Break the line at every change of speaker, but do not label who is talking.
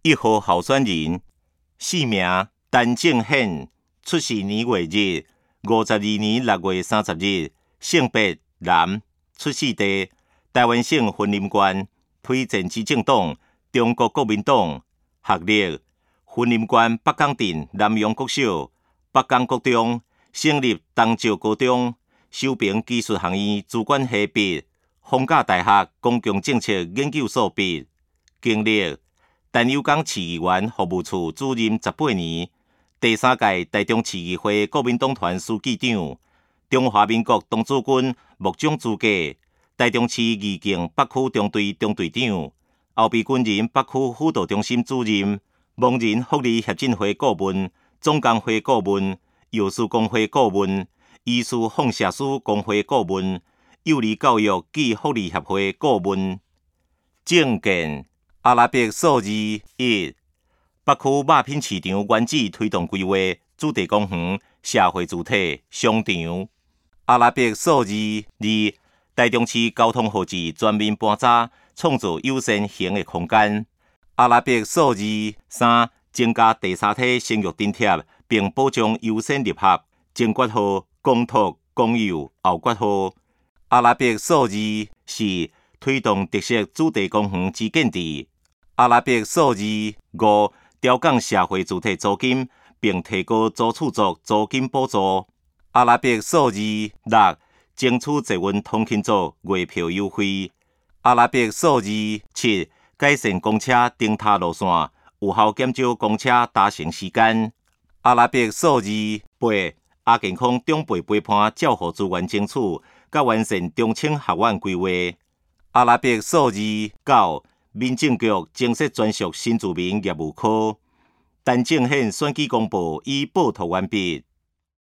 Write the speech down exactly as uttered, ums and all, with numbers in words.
一号候选人，姓名陈正显，出世年月日五十二年六月三十日，性别男，出世地台湾省云林县，推荐之政党中国国民党，学历云林县北港镇南洋国小、北港国中，省立东石高中，修平技术学院资管系毕，逢甲大学公共政策研究所毕，经历陈有港市议员服务处主任十八年，第三届台中市议会国民党团书记长，中华民国童子军幕长资格，台中市义境北区中队中队长，后备军人北区辅导中心主任，盲人福利协进会顾问，总工会顾问，幼师工会顾问，医师放射师工会顾问，幼儿教育暨福利协会顾问。政见阿拉伯数字一，北区肉品市场原址推动规划，主题公园、社会主体、商场。阿拉伯数字二，台中市交通号志全面搬查，创造优先行的空间。阿拉伯数字三，增加第三梯生育津贴，并保障优先入学。前括号公托、公有后括号。阿拉伯数字四，推动特色主题公园之建制。阿拉伯数字五，调降社会主体租金，并提高租厝族租金补助。阿拉伯数字六，争取捷运通勤族月票优惠。阿拉伯数字七，改善公车停塔路线，有效减少公车搭乘时间。阿拉伯数字八，亚健康长辈陪伴照护资源争取，甲完善中青学院规划。阿拉伯数字九，民政局增设专属新住民业务科。陈正显选举公报已报图完毕。